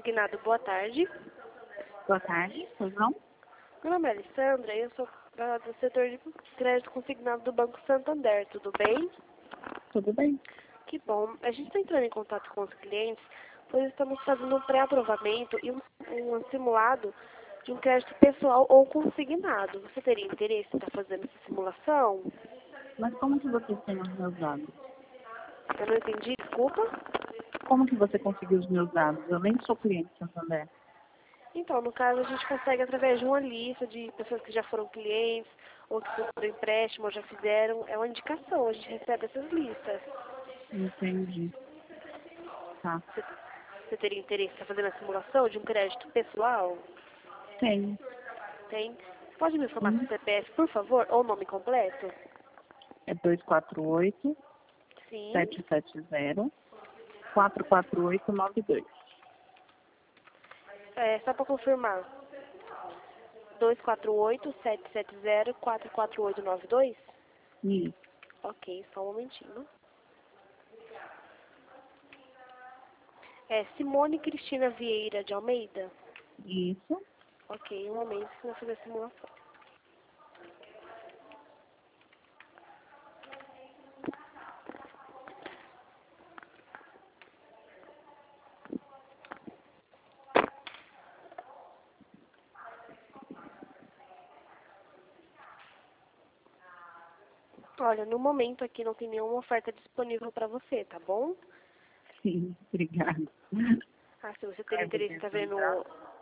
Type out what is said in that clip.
consignado, boa tarde. Boa tarde, pois não? Meu nome é Alessandra e eu sou do setor de crédito consignado do Banco Santander, tudo bem? Tudo bem. Que bom. A gente está entrando em contato com os clientes, pois estamos fazendo um pré-aprovamento e um simulado de um crédito pessoal ou consignado. Você teria interesse em estar fazendo essa simulação? Mas como que vocês têm os meus dados? Eu não entendi, desculpa. Como que você conseguiu os meus dados? Eu nem sou cliente Santander. Então, no caso, a gente consegue através de uma lista de pessoas que já foram clientes, ou que fizeram empréstimo, ou já fizeram. É uma indicação, a gente recebe essas listas. Entendi. Tá. Você teria interesse em fazer a simulação de um crédito pessoal? Tenho. Tem? Pode me informar seu CPF, por favor, ou nome completo? É 248 Sim. 770 44892. Só para confirmar. 248-770-44892? Isso. Ok, só um momentinho. É Simone Cristina Vieira de Almeida? Isso. Ok, um momento que eu vou fazer a simulação. Olha, no momento aqui não tem nenhuma oferta disponível para você, tá bom? Sim, obrigada. Ah, se você ter Ai, interesse em você estar vai vendo entrar?